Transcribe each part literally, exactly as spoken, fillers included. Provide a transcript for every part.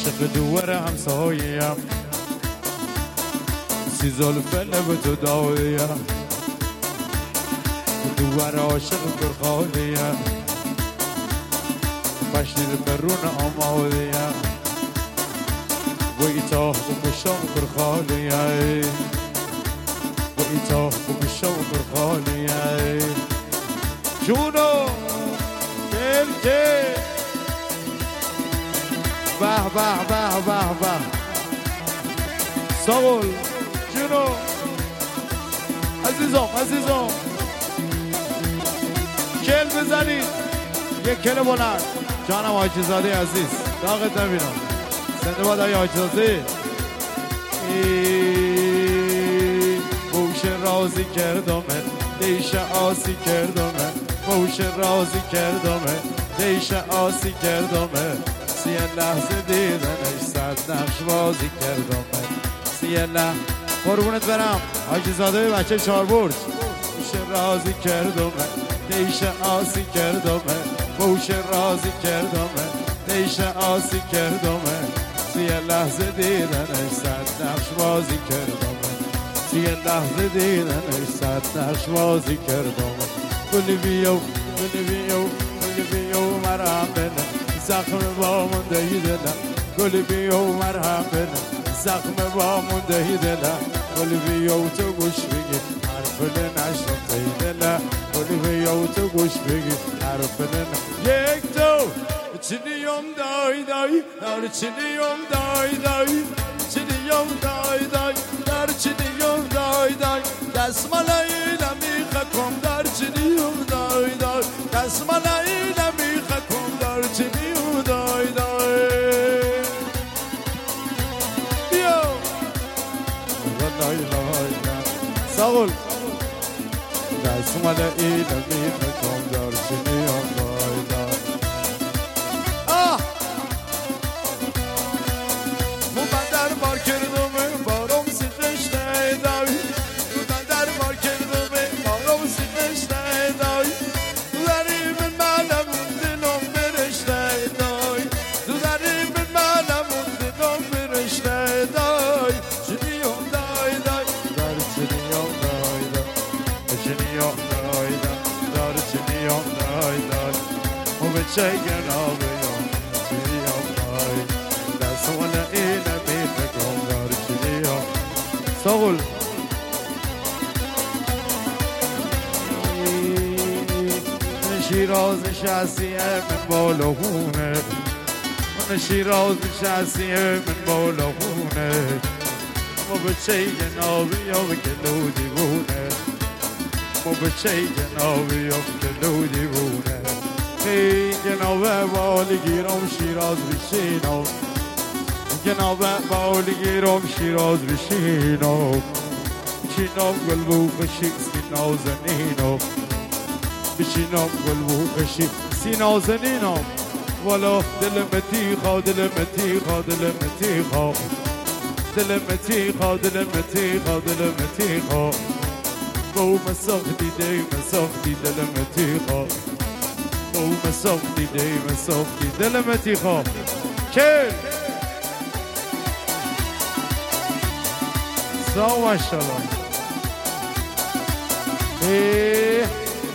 عاشق دوار همسایه‌ام سی زلف لب تو دایه‌ام دوار عاشق برخاله‌ام مشیر برون آماده‌ام و ایتاه بکشم برخاله‌ام و ایتاه بکشم برخاله‌ام جونو کل کل به به به به به ساول جونو عزیزم عزیزم کل بزنید یک کل بلند جانم حاجی زاده عزیز داغت نبینم زنده باد های حاجی زاده بوش رازی کردمه دیش آسی کردمه بوش رازی کردمه دیش آسی کردمه سیه لحظه دیدنش صد نقش بازی کردمه سیه لحظه قربونت برم حاجی زاده بچه چار برج بوش رازی کردمه دیش آسی کردمه بوش رازی کردمه دیش آسی کردمه سیه لحظه دیدنش صد نقش بازی کردمه سیه لحظه دیدنش صد نقش بازی کردمه گلی بیو گلی بیو گلی بیو مرهم بنه زخم با مونده دلم گلی بیو مرهم بنه زخم با مونده دلم گلی بیو تو گوش بگی حرف نشنفته دلم گلی بیو تو گوش بگی حرف نشنفته یک دو چنیم دای دای در چنیم دای دای چنیم دای دای در چنیم دای دای دستمالایی نمیخکم در چنیم دای دای دستمالایی نمیخکم در چنیم دای دای بیا لای لای ساول دستمالایی نمیخکم در چنیم دای دای Shaking over you, Chilio, that's the one that ain't a bit to go down to Chilio. Soul. شیراز نشستیه من بالا خونه من شیراز نشستیه من بالا خونه ما به چه جنابی یا به کلو دیوونه ما به چه جنابی یا به کلو دیوونه ای جناب بالگیرم شیراز بشینم جناب بالگیرم شیراز بشینم بشینم گلبو بشی سینا زنینم بشینم گلبو بشی سینا زنینم والا دل متیخا دل متیخا دل متیخا دل متیخا دل متیخا دل متیخا بو مسختی دی مسختی دل متیخا او مسافتی دی مسافتی دل متیخا کل سا ماشالله ای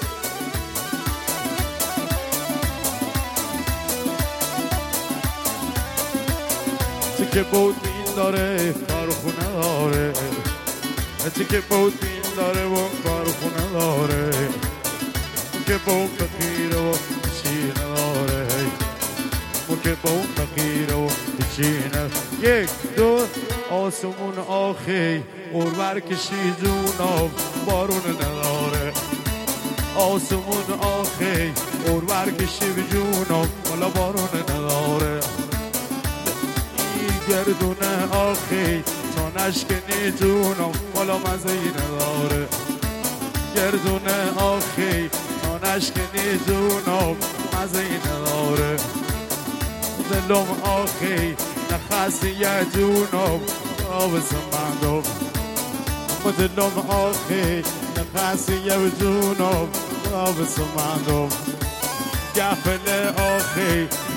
چه که بود بین داره کارخونه داره چه که بود بین داره و کارخونه داره که بود فقیر و چی نداره و که بود فقیر و چی نداره یک دو آسمون آخی قربر کشی جونم بارون نداره آسمون آخی قربر کشی جونم والا بارون نداره ای گردون آخی تا نشکنی جونم والا مزهی نداره گردون آخی نشکنی جونم مزهی نداره دلم آخی نخستی یه جونم آبس مندم و دلم آخی نخستی یه جونم آبس مندم گفل آخی